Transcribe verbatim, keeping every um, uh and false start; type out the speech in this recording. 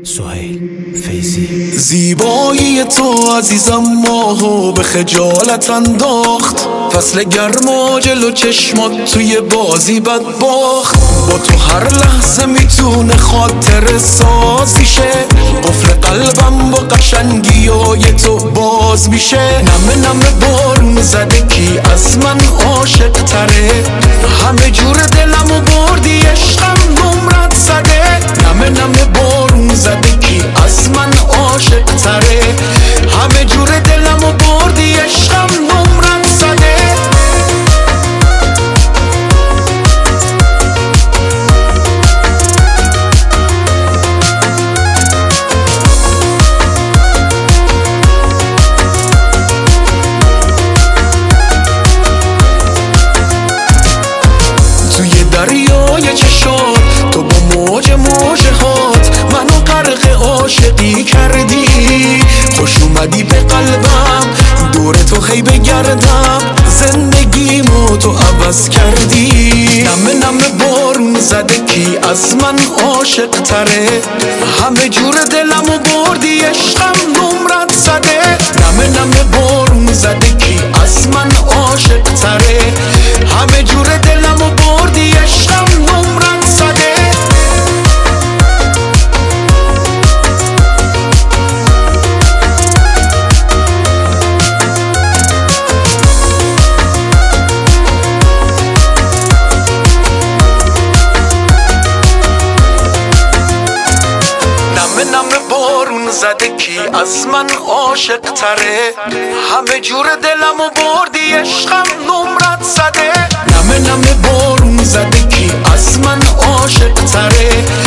سهیل فیضی. زیبایی تو عزیزم ماهو به خجالت انداخت، فصل گرما جلو چشمات توی بازی بد باخت. با تو هر لحظه میتونه خاطر سازی شه، قفل قلبم با قشنگی های تو باز میشه. نمه نمه بارون زده کی از من عاشق تره، همه جور دلمو بردی عشقم نمرت زده. نمه نمه بارون زده کی از من عاشق تره، همه جور دلمو بردی عشقم نمرت زده. توی دریای چشات تو با موج موج هات منو غرق عاشقی کردی. خوش اومدی به قلبم، دور تو هی بگردم، زندگیمو تو عوض کردی. نمه نمه بارون زده کی از من عاشق تره، همه جور دلمو بردی عشقم نمرت زده. نمه نمه بارون زده کی از من عاشق تره، همه جور دلمو بردی عشقم نمرت زده. نمه نمه بارون زده کی از من عاشق تره، همه جور دلمو بردی عشقم نمرت زده. نمه نمه بارون زده کی از من عاشق تره،